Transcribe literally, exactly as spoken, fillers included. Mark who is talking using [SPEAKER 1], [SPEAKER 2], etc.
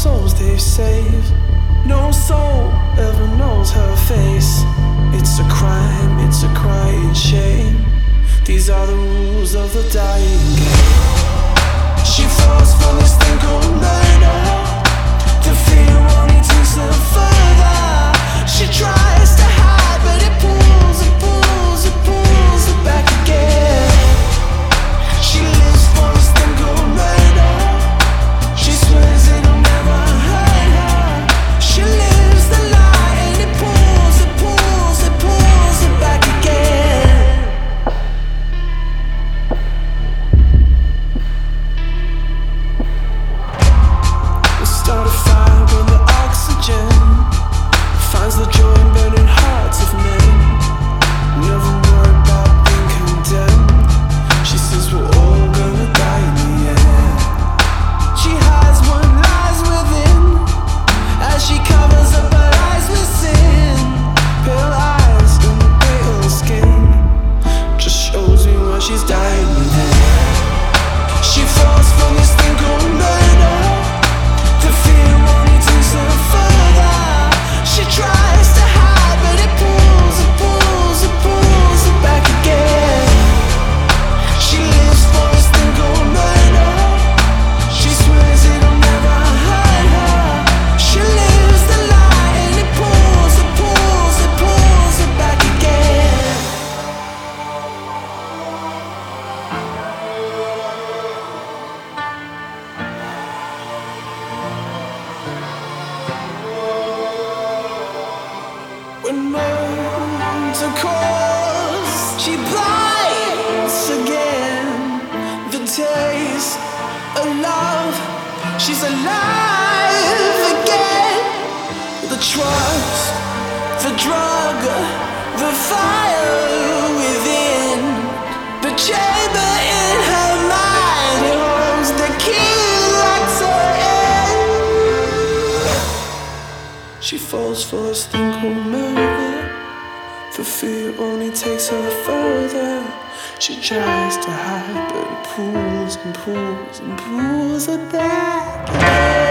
[SPEAKER 1] souls they've saved. No soul ever knows her face. It's a crime, it's a crying shame. These are the rules of the dying game. She falls for this thing called murder. The fear only takes her further. She tries to hide, but it pulls, it pulls, it pulls her back again. She lives for this thing called murder. She swears it'll never hurt her. She lives the lie and it pulls, it pulls, it pulls her back again. We start a fire, burn the oxygen. Finds the joy in burning hearts of men. Never worry about being condemned. She says we're all gonna die in the end. She hides what lies within as she covers up her eyes with sin. Pale eyes and pale skin just shows me what she's dying within. She falls for this thing called murder. The fear only takes her further. She tries to hide, but it pulls, it pulls, it pulls her back again. She lives for this thing called murder. She swears it'll never hurt her. She lives the lie and it pulls, it pulls, it pulls her back again. When moans are coarse, she bites again. The taste of love, she's alive again. The trust, the drug, the fire within. The chamber in her mind, it holds the key locks her in. She falls for this thing called murder. The fear only takes her further. She tries to hide, but it pulls and pulls and pulls her back.